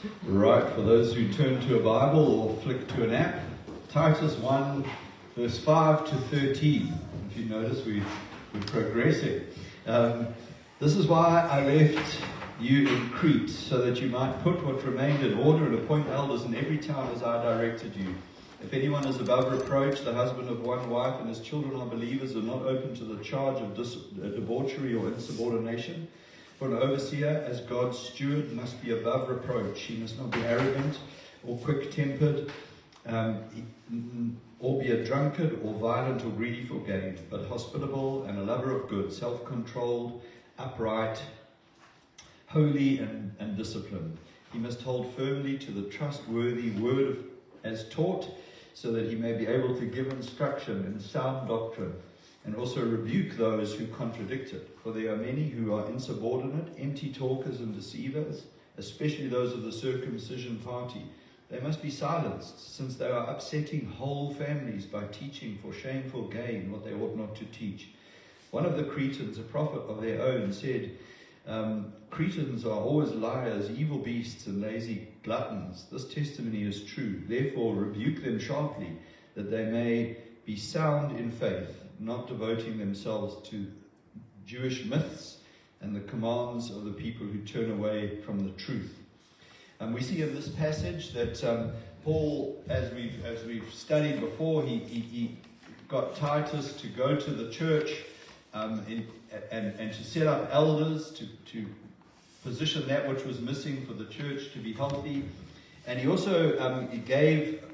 Right, for those who turn to a Bible or flick to an app, Titus 1, verse 5 to 13. If you notice, we're progressing. This is why I left you in Crete, so that you might put what remained in order and appoint elders in every town as I directed you. If anyone is above reproach, the husband of one wife, and his children are believers, are not open to the charge of debauchery or insubordination. For an overseer, as God's steward, must be above reproach. He must not be arrogant or quick-tempered, or be a drunkard or violent or greedy for gain, but hospitable and a lover of good, self-controlled, upright, holy and disciplined. He must hold firmly to the trustworthy word as taught, so that he may be able to give instruction in sound doctrine, and also rebuke those who contradict it. For there are many who are insubordinate, empty talkers and deceivers, especially those of the circumcision party. They must be silenced, since they are upsetting whole families by teaching for shameful gain what they ought not to teach. One of the Cretans, a prophet of their own, said, Cretans are always liars, evil beasts, and lazy gluttons. This testimony is true. Therefore rebuke them sharply, that they may be sound in faith, not devoting themselves to Jewish myths and the commands of the people who turn away from the truth. And we see in this passage that Paul, as we've studied before, he got Titus to go to the church and to set up elders, to position that which was missing for the church to be healthy. And he also he gave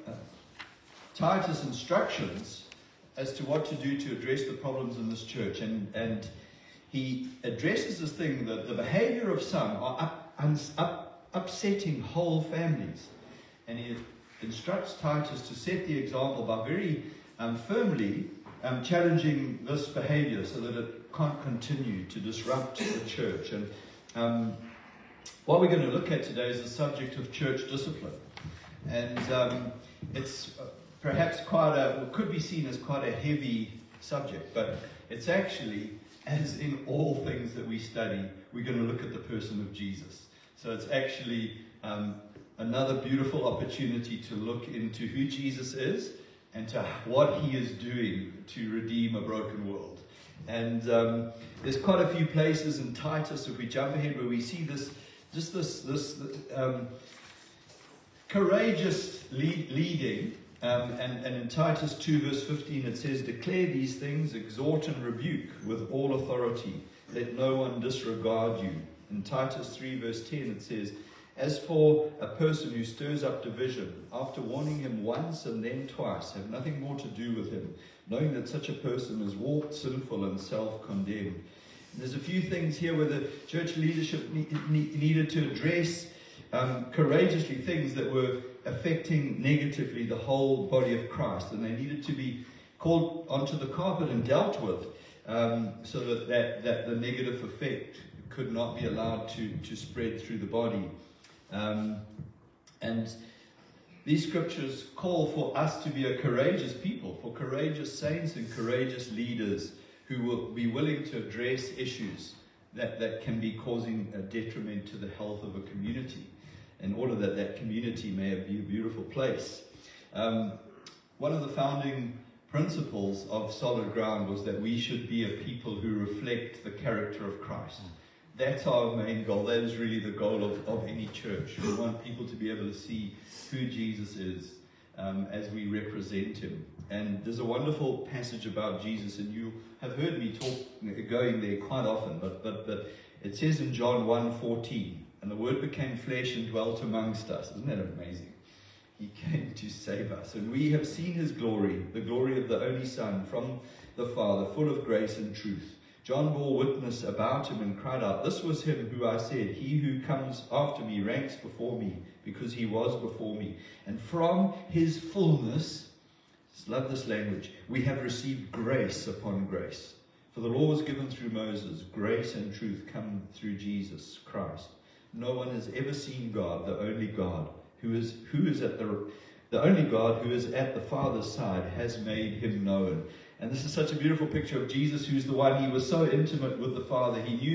Titus instructions as to what to do to address the problems in this church. And he addresses this thing that the behavior of some are upsetting whole families. And he instructs Titus to set the example by very firmly challenging this behavior so that it can't continue to disrupt the church. And what we're going to look at today is the subject of church discipline. And it's perhaps could be seen as quite a heavy subject, but it's actually, as in all things that we study, we're going to look at the person of Jesus. So it's actually another beautiful opportunity to look into who Jesus is and to what he is doing to redeem a broken world. And there's quite a few places in Titus, if we jump ahead, where we see this courageous leading. And in Titus 2 verse 15 it says, declare these things, exhort and rebuke with all authority. Let no one disregard you. In Titus 3 verse 10 it says, as for a person who stirs up division, after warning him once and then twice, have nothing more to do with him, knowing that such a person is walked sinful and self-condemned. And there's a few things here where the church leadership needed to address courageously things that were affecting negatively the whole body of Christ, and they needed to be called onto the carpet and dealt with, so that the negative effect could not be allowed to spread through the body. And these scriptures call for us to be a courageous people, for courageous saints and courageous leaders who will be willing to address issues that can be causing a detriment to the health of a community, in order that that community may be a beautiful place. One of the founding principles of Solid Ground was that we should be a people who reflect the character of Christ. That's our main goal. That is really the goal of any church. We want people to be able to see who Jesus is as we represent him. And there's a wonderful passage about Jesus, and you have heard me going there quite often, but it says in John 1:14, and the Word became flesh and dwelt amongst us. Isn't that amazing? He came to save us. And we have seen his glory, the glory of the only Son from the Father, full of grace and truth. John bore witness about him and cried out, this was him who I said, he who comes after me ranks before me, because he was before me. And from his fullness, love this language, we have received grace upon grace. For the law was given through Moses, grace and truth come through Jesus Christ. No one has ever seen God, the only God, who is at the only God who is at the Father's side, has made him known. And this is such a beautiful picture of Jesus, who's the one, he was so intimate with the Father. He knew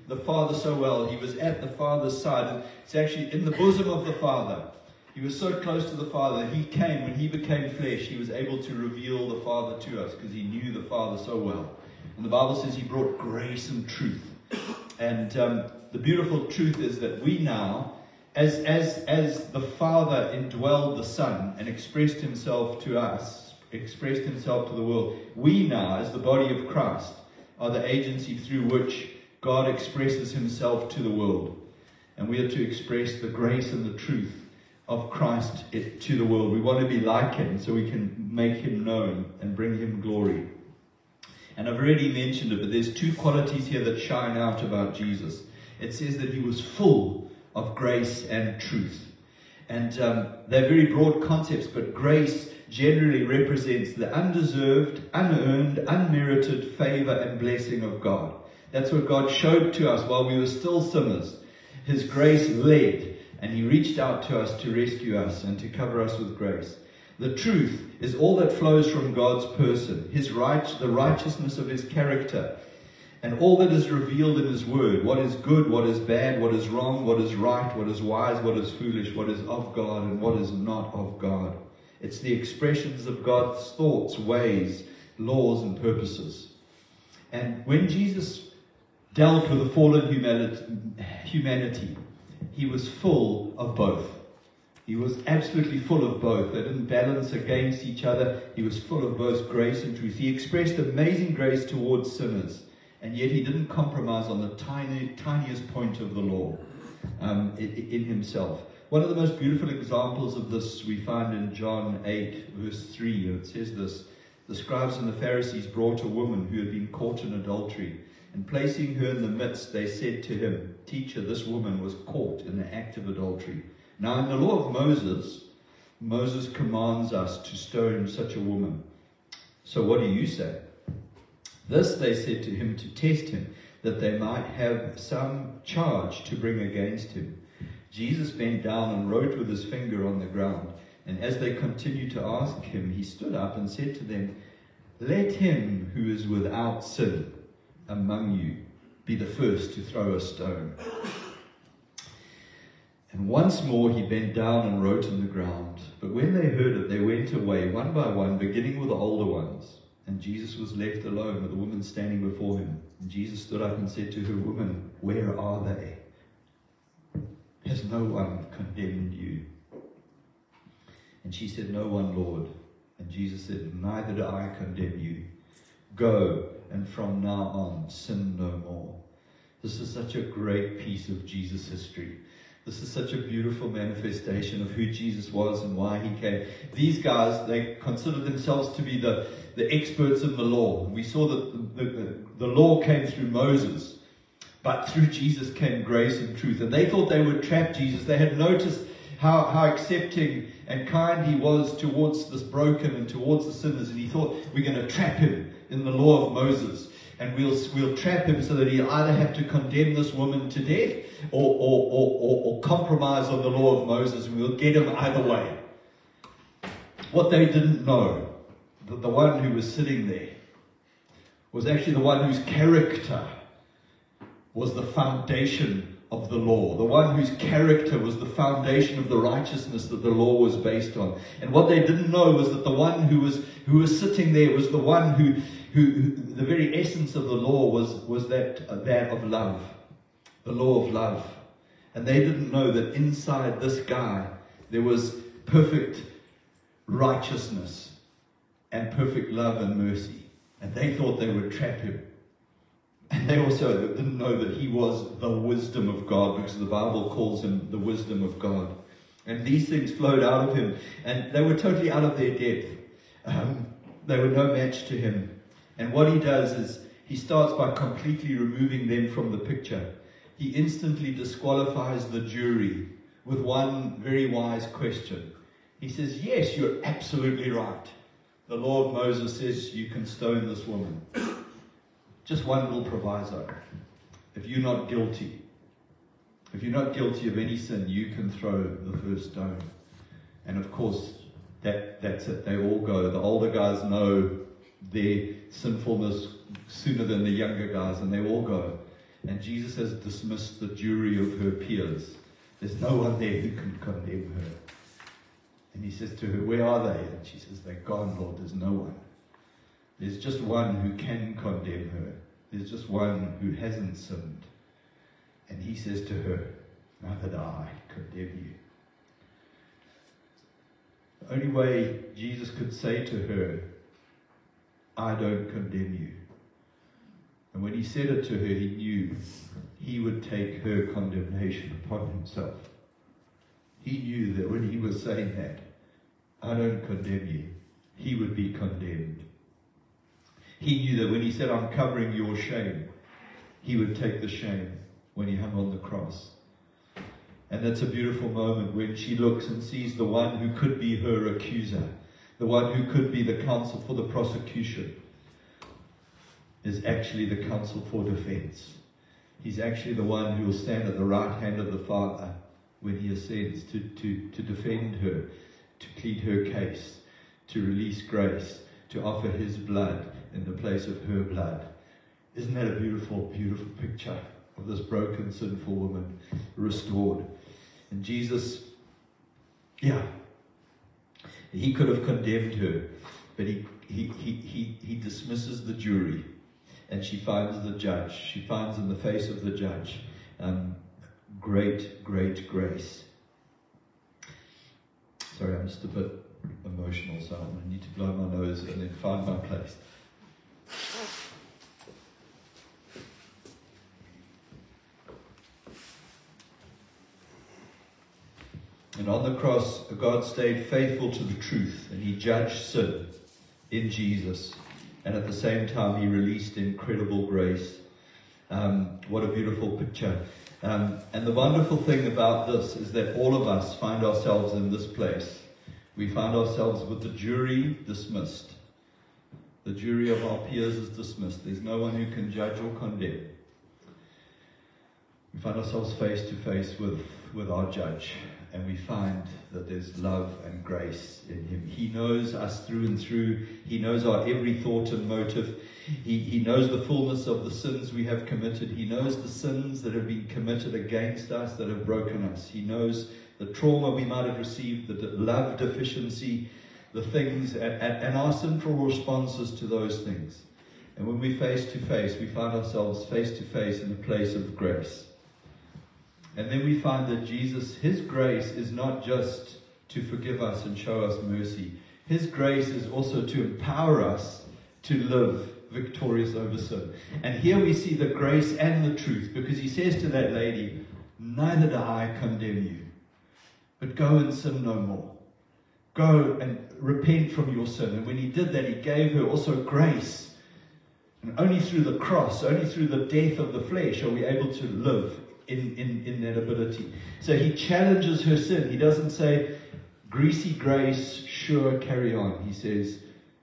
the Father so well. He was at the Father's side. It's actually in the bosom of the Father. He was so close to the Father that he came, when he became flesh, he was able to reveal the Father to us because he knew the Father so well. And the Bible says he brought grace and truth. And the beautiful truth is that we now, as the Father indwelled the Son and expressed himself to us, expressed himself to the world, we now, as the body of Christ, are the agency through which God expresses himself to the world. And we are to express the grace and the truth of Christ to the world. We want to be like him so we can make him known and bring him glory. And I've already mentioned it, but there's two qualities here that shine out about Jesus. It says that he was full of grace and truth. And they're very broad concepts, but grace generally represents the undeserved, unearned, unmerited favor and blessing of God. That's what God showed to us while we were still sinners. His grace led, and he reached out to us to rescue us and to cover us with grace. The truth is all that flows from God's person, the righteousness of his character, and all that is revealed in his word. What is good, what is bad, what is wrong, what is right, what is wise, what is foolish, what is of God, and what is not of God. It's the expressions of God's thoughts, ways, laws, and purposes. And when Jesus dealt with the fallen humanity, he was full of both. He was absolutely full of both. They didn't balance against each other. He was full of both grace and truth. He expressed amazing grace towards sinners, and yet he didn't compromise on the tiniest point of the law in himself. One of the most beautiful examples of this we find in John 8, verse 3. It says this: the scribes and the Pharisees brought a woman who had been caught in adultery, and placing her in the midst, they said to him, "Teacher, this woman was caught in the act of adultery." Now in the law of Moses commands us to stone such a woman. So what do you say? This they said to him to test him, that they might have some charge to bring against him. Jesus bent down and wrote with his finger on the ground. And as they continued to ask him, he stood up and said to them, "Let him who is without sin among you be the first to throw a stone." And once more he bent down and wrote on the ground. But when they heard it, they went away, one by one, beginning with the older ones. And Jesus was left alone with the woman standing before him. And Jesus stood up and said to her, "Woman, where are they? Has no one condemned you?" And she said, "No one, Lord." And Jesus said, "Neither do I condemn you. Go, and from now on, sin no more." This is such a great piece of Jesus' history. This is such a beautiful manifestation of who Jesus was and why he came. These guys, they considered themselves to be the experts in the law. We saw that the law came through Moses, but through Jesus came grace and truth. And they thought they would trap Jesus. They had noticed how accepting and kind he was towards this broken and towards the sinners. And he thought, we're going to trap him in the law of Moses. And we'll trap him so that he'll either have to condemn this woman to death or compromise on the law of Moses, and we'll get him either way. What they didn't know, that the one who was sitting there was actually the one whose character was the foundation of the law. The one whose character was the foundation of the righteousness that the law was based on. And what they didn't know was that the one who was sitting there was the one who the very essence of the law was that of love. The law of love. And they didn't know that inside this guy there was perfect righteousness and perfect love and mercy. And they thought they would trap him. And they also didn't know that he was the wisdom of God, because the Bible calls him the wisdom of God. And these things flowed out of him, and they were totally out of their depth. They were no match to him. And what he does is he starts by completely removing them from the picture. He instantly disqualifies the jury with one very wise question. He says, "Yes, you're absolutely right. The law of Moses says you can stone this woman. Just one little proviso. If you're not guilty of any sin, you can throw the first stone." And of course, that's it. They all go. The older guys know their sinfulness sooner than the younger guys, and they all go. And Jesus has dismissed the jury of her peers. There's no one there who can condemn her. And he says to her, where are they? And she says, they're gone, Lord. There's no one. There's just one who can condemn her. There's just one who hasn't sinned. And he says to her, neither do I condemn you. The only way Jesus could say to her, I don't condemn you. And when he said it to her, he knew he would take her condemnation upon himself. He knew that when he was saying that, I don't condemn you, he would be condemned. He knew that when he said, I'm covering your shame, he would take the shame when he hung on the cross. And that's a beautiful moment when she looks and sees the one who could be her accuser, the one who could be the counsel for the prosecution, is actually the counsel for defense. He's actually the one who will stand at the right hand of the Father when he ascends to defend her, to plead her case, to release grace, to offer his blood in the place of her blood. Isn't that a beautiful, beautiful picture of this broken, sinful woman restored? And Jesus, he could have condemned her, but he dismisses the jury, and she finds the judge. She finds in the face of the judge great, great grace. Sorry, I'm just a bit emotional, so I'm going to need to blow my nose and then find my place. And on the cross, God stayed faithful to the truth, and he judged sin in Jesus. And at the same time, he released incredible grace. What a beautiful picture. And the wonderful thing about this is that all of us find ourselves in this place. We find ourselves with the jury dismissed. The jury of our peers is dismissed. There's no one who can judge or condemn. We find ourselves face to face with our judge. And we find that there's love and grace in him. He knows us through and through. He knows our every thought and motive. He knows the fullness of the sins we have committed. He knows the sins that have been committed against us, that have broken us. He knows the trauma we might have received, the love deficiency, the things, and our sinful responses to those things. And when we face to face, we find ourselves face to face in a place of grace. And then we find that Jesus, his grace is not just to forgive us and show us mercy. His grace is also to empower us to live victorious over sin. And here we see the grace and the truth, because he says to that lady, neither do I condemn you, but go and sin no more. Go and repent from your sin. And when he did that, he gave her also grace. And only through the cross, only through the death of the flesh are we able to live in that ability. So he challenges her sin. He doesn't say, greasy grace, sure, carry on. He says,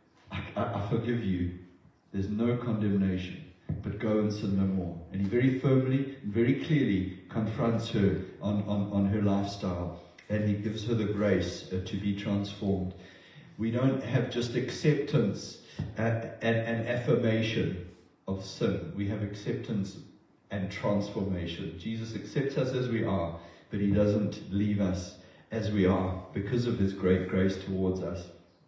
I forgive you. There's no condemnation, but go and sin no more. And he very firmly and very clearly confronts her on her lifestyle. And he gives her the grace to be transformed. We don't have just acceptance and affirmation of sin. We have acceptance and transformation. Jesus accepts us as we are, but he doesn't leave us as we are because of his great grace towards us.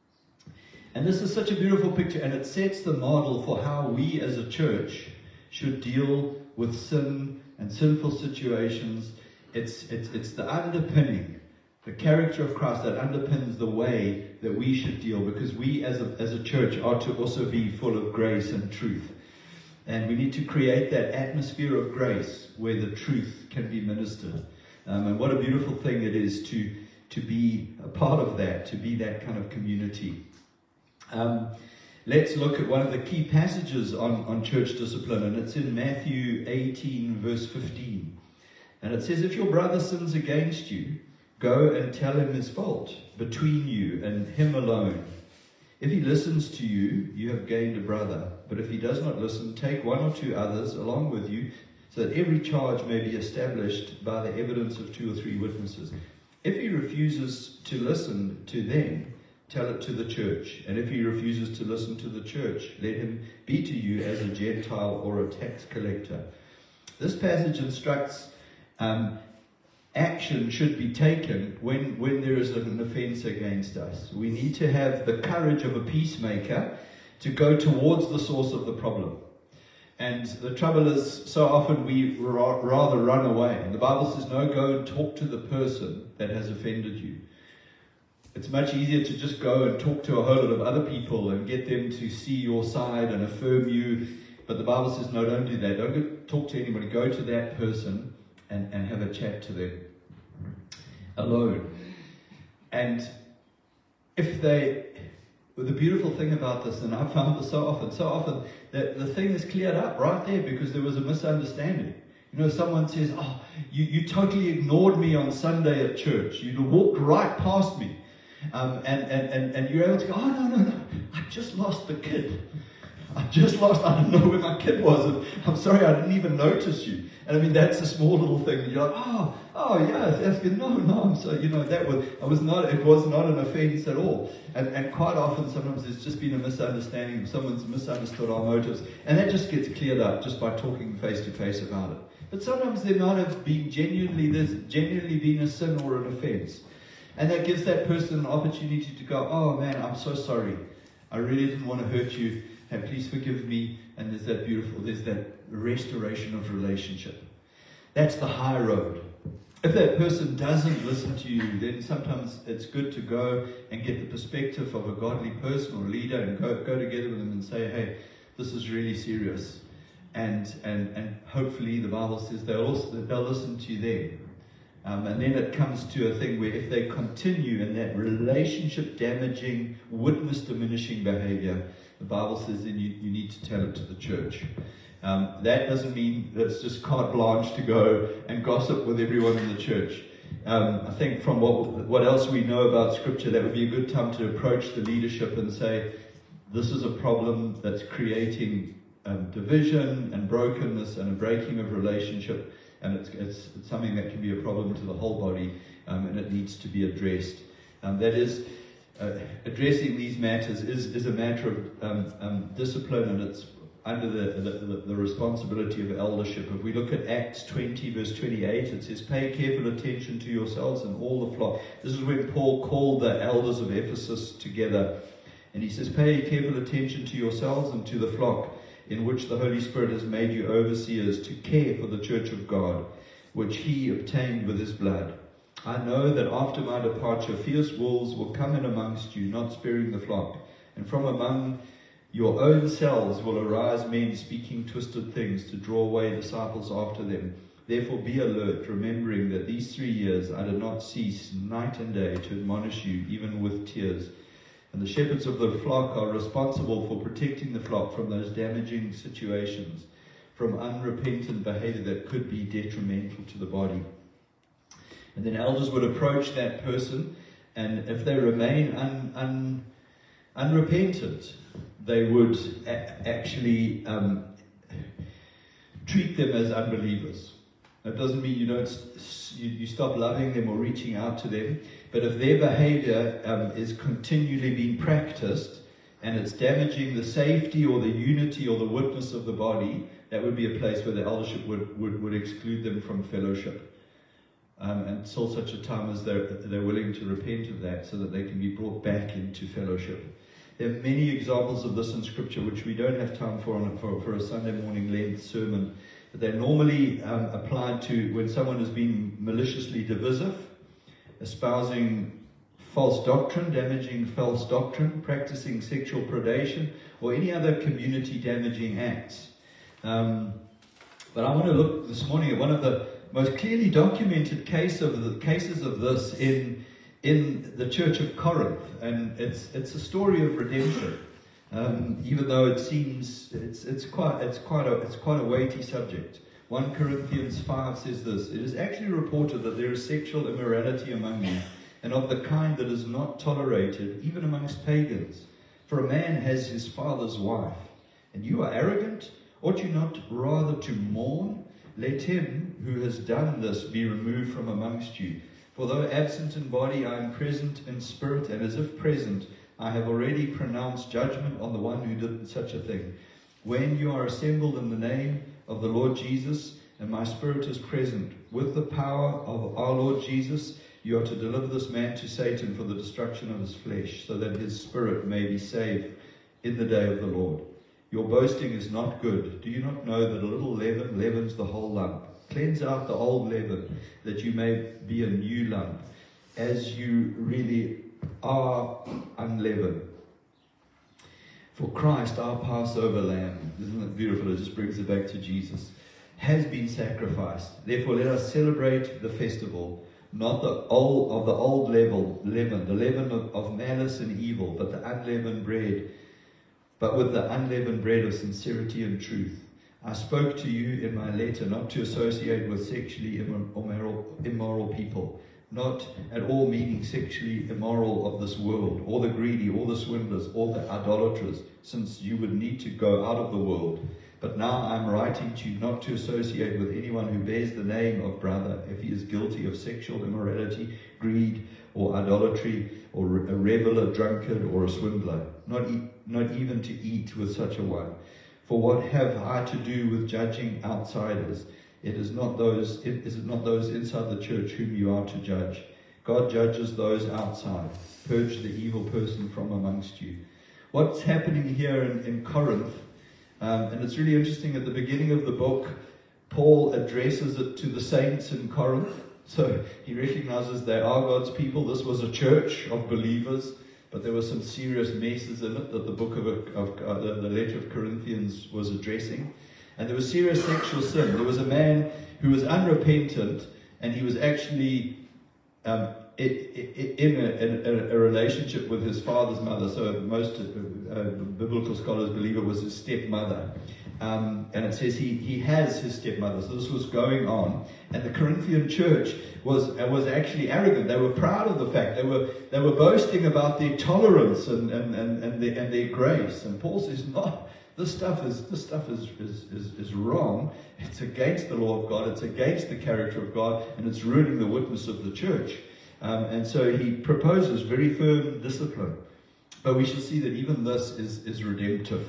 And this is such a beautiful picture, and it sets the model for how we as a church should deal with sin and sinful situations. It's the underpinning, the character of Christ that underpins the way that we should deal, because we as a church are to also be full of grace and truth. And we need to create that atmosphere of grace where the truth can be ministered. And what a beautiful thing it is to be a part of that, to be that kind of community. Let's look at one of the key passages on church discipline, and it's in Matthew 18, verse 15. And it says, if your brother sins against you, go and tell him his fault between you and him alone. If he listens to you, you have gained a brother. But if he does not listen, take one or two others along with you, so that every charge may be established by the evidence of 2 or 3 witnesses. If he refuses to listen to them, tell it to the church. And if he refuses to listen to the church, let him be to you as a Gentile or a tax collector. This passage instructs action should be taken when there is an offense against us. We need to have the courage of a peacemaker to go towards the source of the problem. And the trouble is, so often we rather run away. And the Bible says, no, go and talk to the person that has offended you. It's much easier to just go and talk to a whole lot of other people and get them to see your side and affirm you. But the Bible says, no, don't do that. Don't go talk to anybody. Go to that person and have a chat to them alone. And the beautiful thing about this, and I've found this so often, that the thing is cleared up right there because there was a misunderstanding. You know, someone says, oh, you totally ignored me on Sunday at church. You walked right past me. And you're able to go, oh, no, I just lost the kid. I don't know where my kid was. And I'm sorry, I didn't even notice you. And I mean, that's a small little thing. And you're like, oh, yes, that's good. No, I'm sorry. You know, it was not an offense at all. And quite often, sometimes there's just been a misunderstanding. Someone's misunderstood our motives. And that just gets cleared up just by talking face to face about it. But sometimes there might have been there's genuinely been a sin or an offense. And that gives that person an opportunity to go, oh man, I'm so sorry. I really didn't want to hurt you. And please forgive me. And there's that restoration of relationship. That's the high road. If that person doesn't listen to you, then sometimes it's good to go and get the perspective of a godly person or leader and go together with them and say, hey, this is really serious. And hopefully the Bible says they'll listen to you then. And then it comes to a thing where if they continue in that relationship damaging, witness diminishing behavior, the Bible says then you need to tell it to the church. That doesn't mean that it's just carte blanche to go and gossip with everyone in the church. I think from what else we know about Scripture, that would be a good time to approach the leadership and say, this is a problem that's creating division and brokenness and a breaking of relationship. And it's something that can be a problem to the whole body, and it needs to be addressed. That is, addressing these matters is a matter of discipline, and it's under the responsibility of eldership. If we look at Acts 20, verse 28, it says, pay careful attention to yourselves and all the flock. This is when Paul called the elders of Ephesus together. And he says, pay careful attention to yourselves and to the flock, in which the Holy Spirit has made you overseers to care for the church of God, which he obtained with his blood. I know that after my departure, fierce wolves will come in amongst you, not sparing the flock. And from among your own selves will arise men speaking twisted things to draw away disciples after them. Therefore be alert, remembering that these 3 years I did not cease night and day to admonish you, even with tears. And the shepherds of the flock are responsible for protecting the flock from those damaging situations, from unrepentant behavior that could be detrimental to the body. And then elders would approach that person, and if they remain unrepentant, they would actually treat them as unbelievers. That doesn't mean you stop loving them or reaching out to them. But if their behavior is continually being practiced and it's damaging the safety or the unity or the witness of the body, that would be a place where the eldership would exclude them from fellowship. Until such a time as they're willing to repent of that so that they can be brought back into fellowship. There are many examples of this in Scripture which we don't have time for a Sunday morning Lent sermon. But they're normally applied to when someone has been maliciously divisive, espousing false doctrine, damaging false doctrine, practicing sexual predation, or any other community damaging acts. But I want to look this morning at one of the most clearly documented cases of this in the Church of Corinth, and it's a story of redemption. Even though it seems it's quite a weighty subject. 1 Corinthians 5 says this: it is actually reported that there is sexual immorality among you, and of the kind that is not tolerated even amongst pagans. For a man has his father's wife, and you are arrogant. Ought you not rather to mourn? Let him who has done this be removed from amongst you. For though absent in body, I am present in spirit, and as if present, I have already pronounced judgment on the one who did such a thing. When you are assembled in the name of the Lord Jesus, and my Spirit is present. With the power of our Lord Jesus, you are to deliver this man to Satan for the destruction of his flesh, so that his spirit may be saved in the day of the Lord. Your boasting is not good. Do you not know that a little leaven leavens the whole lump? Cleanse out the old leaven, that you may be a new lump, as you really are unleavened. For Christ, our Passover lamb, isn't it beautiful? It just brings it back to Jesus, has been sacrificed. Therefore, let us celebrate the festival, not the old leaven, the leaven of malice and evil, but the unleavened bread, but with the unleavened bread of sincerity and truth. I spoke to you in my letter not to associate with sexually immoral people, not at all meaning sexually immoral of this world, or the greedy, or the swindlers, or the idolaters, since you would need to go out of the world. But now I'm writing to you not to associate with anyone who bears the name of brother if he is guilty of sexual immorality, greed, or idolatry, or a reveler, drunkard, or a swindler, not even to eat with such a one. For what have I to do with judging outsiders? Is it not those inside the church whom you are to judge? God judges those outside. Purge the evil person from amongst you. What's happening here in Corinth, and it's really interesting, at the beginning of the book, Paul addresses it to the saints in Corinth. So he recognizes they are God's people. This was a church of believers, but there were some serious messes in it that the book the letter of Corinthians was addressing. And there was serious sexual sin. There was a man who was unrepentant, and he was actually in a relationship with his father's mother. So most biblical scholars believe it was his stepmother. And it says he has his stepmother. So this was going on. And the Corinthian church was actually arrogant. They were proud of the fact. They were boasting about their tolerance and their grace. And Paul says, no. This stuff is wrong. It's against the law of God. It's against the character of God, and it's ruining the witness of the church. And so he proposes very firm discipline. But we should see that even this is redemptive.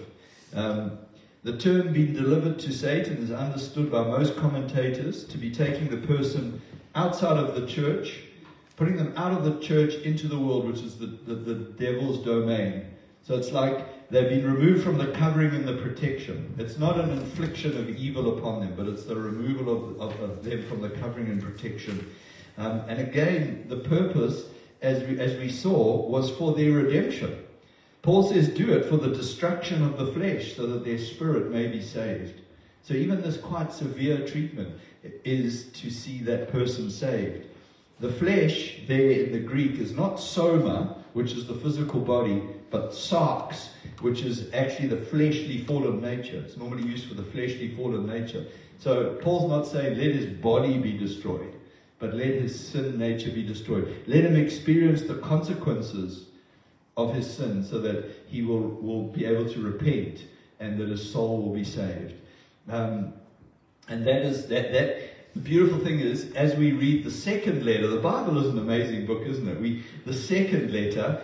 The term being delivered to Satan is understood by most commentators to be taking the person outside of the church, putting them out of the church into the world, which is the devil's domain. So it's like they've been removed from the covering and the protection. It's not an infliction of evil upon them, but it's the removal of them from the covering and protection. And again, the purpose, as we saw, was for their redemption. Paul says, do it for the destruction of the flesh, so that their spirit may be saved. So even this quite severe treatment is to see that person saved. The flesh there in the Greek is not soma, which is the physical body, but sarx, which is actually the fleshly fallen nature. It's normally used for the fleshly fallen nature. So Paul's not saying let his body be destroyed, but let his sin nature be destroyed. Let him experience the consequences of his sin, so that he will be able to repent and that his soul will be saved. And that is that. The beautiful thing is, as we read the second letter, the Bible is an amazing book, isn't it? The second letter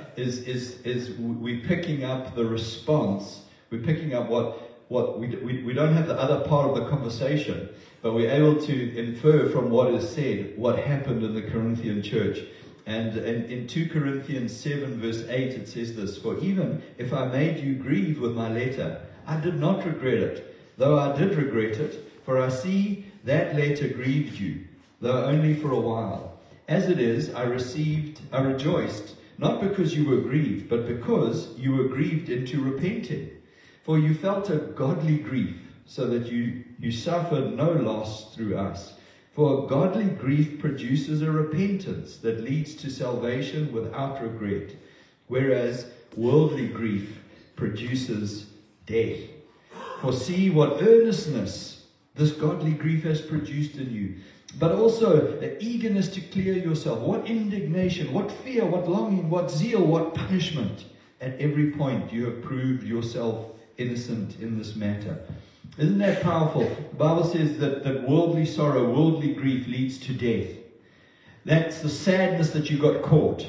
is we're picking up the response. We're picking up what we don't have the other part of the conversation, but we're able to infer from what is said what happened in the Corinthian church. And in 2 Corinthians 7 verse 8 it says this: for even if I made you grieve with my letter, I did not regret it, though I did regret it, for I see that letter grieved you, though only for a while. As it is, I rejoiced, not because you were grieved, but because you were grieved into repenting. For you felt a godly grief, so that you suffered no loss through us. For godly grief produces a repentance that leads to salvation without regret, whereas worldly grief produces death. For see what earnestness this godly grief has produced in you, but also the eagerness to clear yourself. What indignation, what fear, what longing, what zeal, what punishment. At every point you have proved yourself innocent in this matter. Isn't that powerful? The Bible says that worldly sorrow, worldly grief leads to death. That's the sadness that you got caught,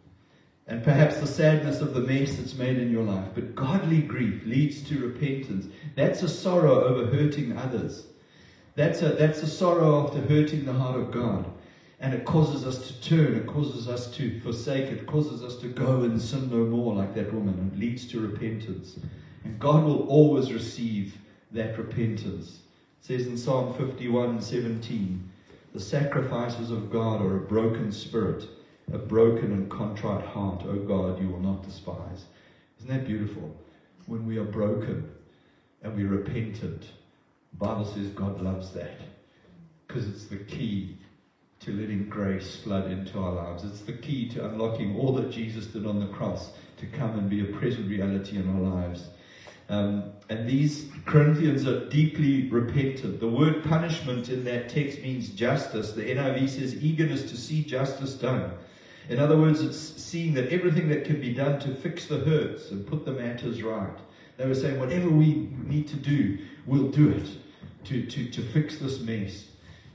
and perhaps the sadness of the mess that's made in your life. But godly grief leads to repentance. That's a sorrow over hurting others. That's a sorrow after hurting the heart of God. And it causes us to turn, it causes us to forsake, it causes us to go and sin no more like that woman. It leads to repentance. And God will always receive that repentance. It says in Psalm 51:17, the sacrifices of God are a broken spirit, a broken and contrite heart, O God, you will not despise. Isn't that beautiful? When we are broken and we're repentant, the Bible says God loves that, because it's the key to letting grace flood into our lives. It's the key to unlocking all that Jesus did on the cross to come and be a present reality in our lives. And these Corinthians are deeply repentant. The word punishment in that text means justice. The NIV says eagerness to see justice done. In other words, it's seeing that everything that can be done to fix the hurts and put the matters right. They were saying whatever we need to do, we'll do it to fix this mess.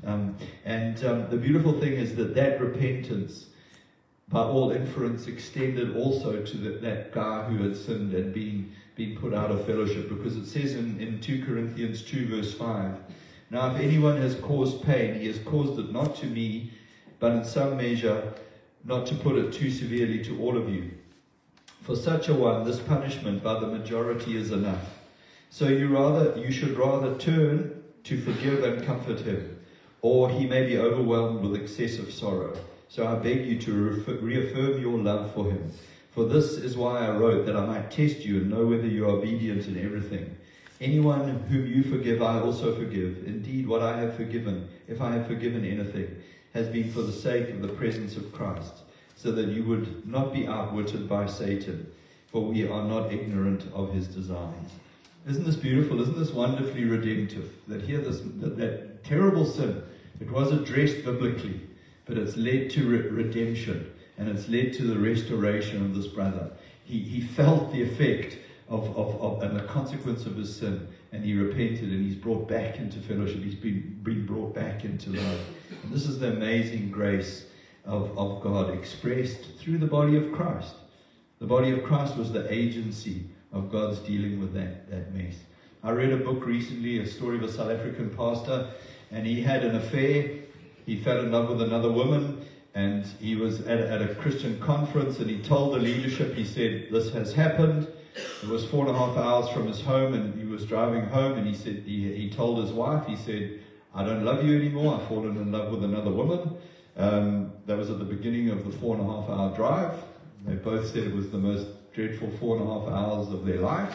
The beautiful thing is that repentance, by all inference, extended also to that guy who had sinned and been put out of fellowship, because it says in 2 Corinthians 2 verse 5, now if anyone has caused pain, he has caused it not to me, but in some measure, not to put it too severely to all of you. For such a one, this punishment by the majority is enough. So you should rather turn to forgive and comfort him, or he may be overwhelmed with excessive sorrow. So I beg you to reaffirm your love for him. For this is why I wrote, that I might test you and know whether you are obedient in everything. Anyone whom you forgive, I also forgive. Indeed, what I have forgiven, if I have forgiven anything, has been for the sake of the presence of Christ, so that you would not be outwitted by Satan, for we are not ignorant of his designs. Isn't this beautiful? Isn't this wonderfully redemptive? That here, that terrible sin, it was addressed biblically, but it's led to redemption, and it's led to the restoration of this brother. He felt the effect of and the consequence of his sin, and he repented, and he's brought back into fellowship. He's been brought back into love. And this is the amazing grace of God expressed through the body of Christ. The body of Christ was the agency of God's dealing with that mess. I read a book recently, a story of a South African pastor, and he had an affair. He fell in love with another woman, and he was at a Christian conference, and he told the leadership, he said, this has happened. It was 4.5 hours from his home, and he was driving home, and he said, he told his wife, he said, I don't love you anymore. I've fallen in love with another woman. That was at the beginning of the 4.5 hour drive. They both said it was the most dreadful 4.5 hours of their life.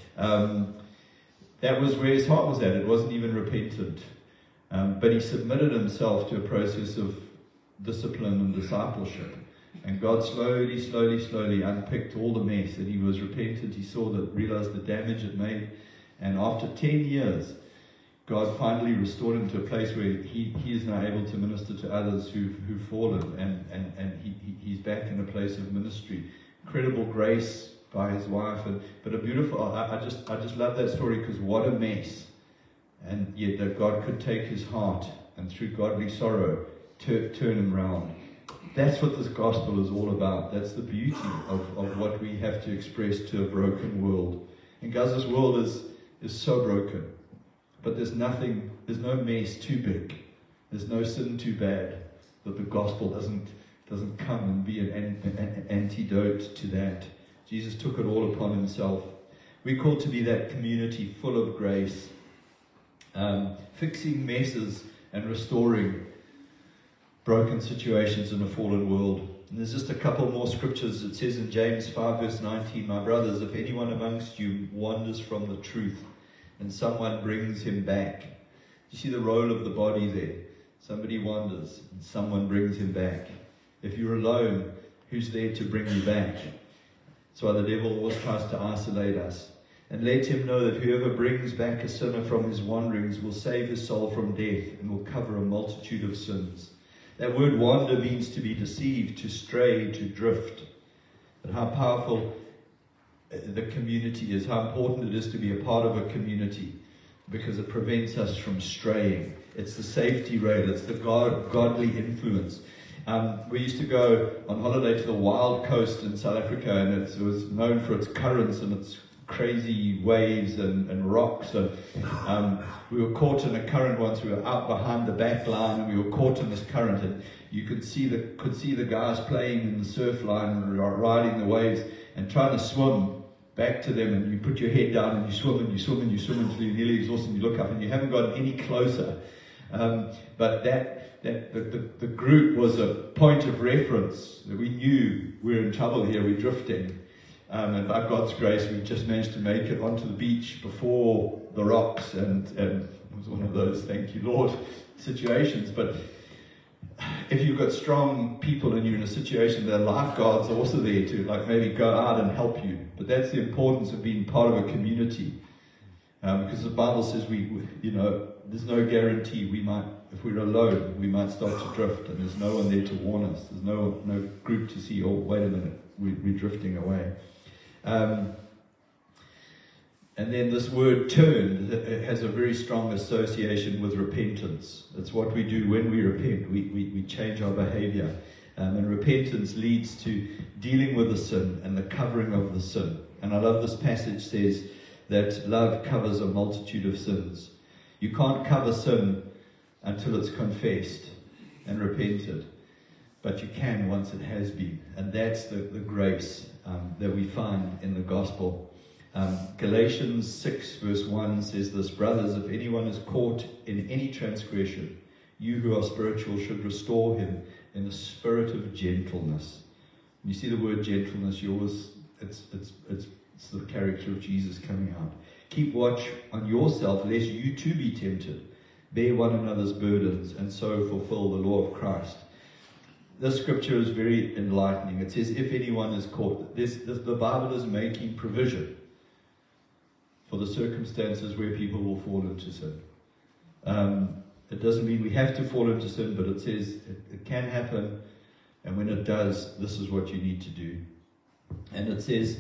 That was where his heart was at. It wasn't even repentant. But he submitted himself to a process of discipline and discipleship. And God slowly unpicked all the mess, and he was repentant. He realized the damage it made. And after 10 years, God finally restored him to a place where he is now able to minister to others who've fallen, and he's back in a place of ministry. Incredible grace by his wife, but a beautiful. I just love that story, because what a mess, and yet that God could take his heart and through godly sorrow turn him around. That's what this gospel is all about. That's the beauty of what we have to express to a broken world. And guys, this world is so broken. But there's no mess too big. There's no sin too bad that the gospel doesn't come and be an antidote to that. Jesus took it all upon himself. We're called to be that community full of grace, fixing messes and restoring broken situations in a fallen world. And there's just a couple more scriptures. It says in James 5 verse 19, my brothers, if anyone amongst you wanders from the truth, and someone brings him back. You see the role of the body there. Somebody wanders, and someone brings him back. If you're alone, who's there to bring you back? That's why the devil always tries to isolate us. And let him know that whoever brings back a sinner from his wanderings will save his soul from death and will cover a multitude of sins. That word wander means to be deceived, to stray, to drift. But how powerful the community is, how important it is to be a part of a community, because it prevents us from straying. It's the safety rail, it's the godly influence. We used to go on holiday to the wild coast in South Africa, and it was known for its currents and its crazy waves and rocks. And we were caught in a current once. We were out behind the back line, and we were caught in this current. And you could see the guys playing in the surf line and riding the waves and trying to swim back to them. And you put your head down and you swim and you swim and you swim until you're nearly exhausted. And you look up and you haven't gotten any closer. But the group was a point of reference. We knew we were in trouble here. We're drifting. And by God's grace, we just managed to make it onto the beach before the rocks, and it was one of those, thank you Lord, situations. But if you've got strong people and you're in a situation, the lifeguards are also there to maybe go out and help you. But that's the importance of being part of a community, because the Bible says there's no guarantee. We might, if we're alone, we might start to drift, and there's no one there to warn us. There's no group to see, oh, wait a minute, we're drifting away. And then this word "turned" has a very strong association with repentance. It's what we do when we repent. We change our behavior. And repentance leads to dealing with the sin and the covering of the sin. And I love this passage says that love covers a multitude of sins. You can't cover sin until it's confessed and repented. But you can once it has been. And that's the grace that we find in the gospel. Galatians 6 verse 1 says this: brothers, if anyone is caught in any transgression, you who are spiritual should restore him in a spirit of gentleness. You see the word gentleness, it's the character of Jesus coming out. Keep watch on yourself, lest you too be tempted. Bear one another's burdens, and so fulfill the law of Christ. This scripture is very enlightening. It says, if anyone is caught, the Bible is making provision for the circumstances where people will fall into sin. It doesn't mean we have to fall into sin, but it says it can happen, and when it does, this is what you need to do. And it says,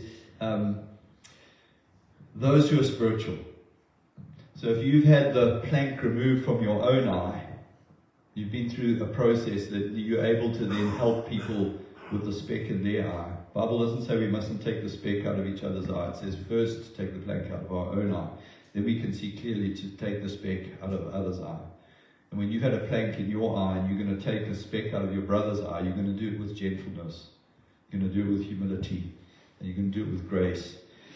those who are spiritual. So if you've had the plank removed from your own eye, you've been through a process that you're able to then help people with the speck in their eye. The Bible doesn't say we mustn't take the speck out of each other's eye. It says first take the plank out of our own eye. Then we can see clearly to take the speck out of others' eye. And when you've had a plank in your eye and you're going to take a speck out of your brother's eye, you're going to do it with gentleness. You're going to do it with humility. And you're going to do it with grace.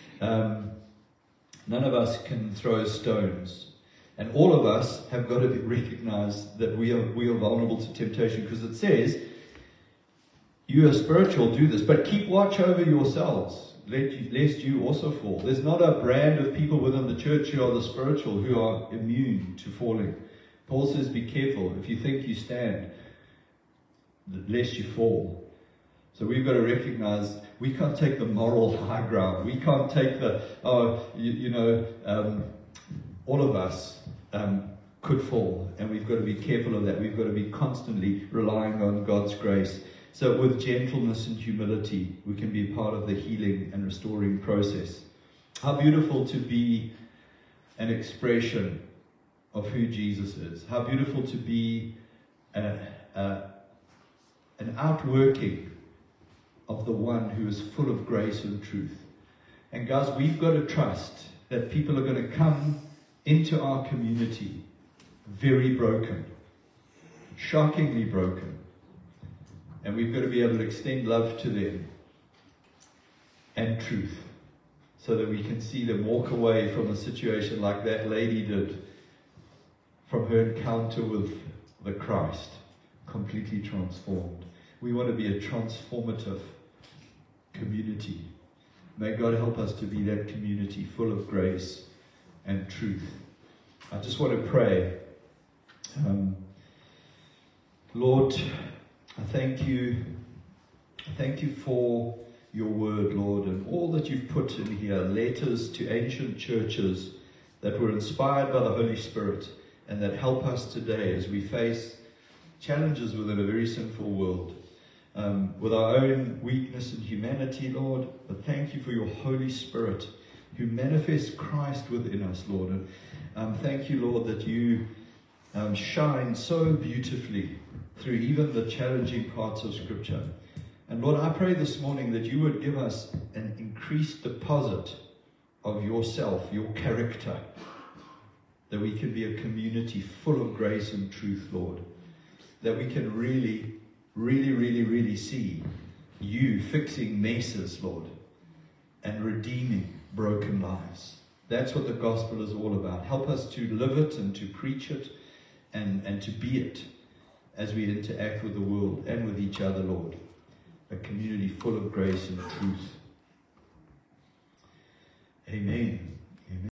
None of us can throw stones. And all of us have got to recognize that we are vulnerable to temptation, because it says, you are spiritual, do this, but keep watch over yourselves, lest you also fall. There's not a brand of people within the church who are the spiritual who are immune to falling. Paul says, be careful. If you think you stand, lest you fall. So we've got to recognize we can't take the moral high ground. We can't take all of us could fall, and we've got to be careful of that. We've got to be constantly relying on God's grace. So with gentleness and humility, we can be part of the healing and restoring process. How beautiful to be an expression of who Jesus is. How beautiful to be an outworking of the one who is full of grace and truth. And guys, we've got to trust that people are going to come into our community very broken, shockingly broken. And we've got to be able to extend love to them and truth, so that we can see them walk away from a situation like that lady did, from her encounter with the Christ, completely transformed. We want to be a transformative community. May God help us to be that community full of grace and truth. I just want to pray. Lord, I thank you. I thank you for your word, Lord, and all that you've put in here, letters to ancient churches that were inspired by the Holy Spirit and that help us today as we face challenges within a very sinful world, with our own weakness and humanity, Lord. But thank you for your Holy Spirit who manifests Christ within us, Lord. And thank you, Lord, that you shine so beautifully through even the challenging parts of Scripture. And Lord, I pray this morning that you would give us an increased deposit of yourself, your character, that we can be a community full of grace and truth, Lord, that we can really see you fixing messes, Lord, and redeeming broken lives. That's what the gospel is all about. Help us to live it and to preach it and to be it as we interact with the world and with each other, Lord. A community full of grace and truth. Amen.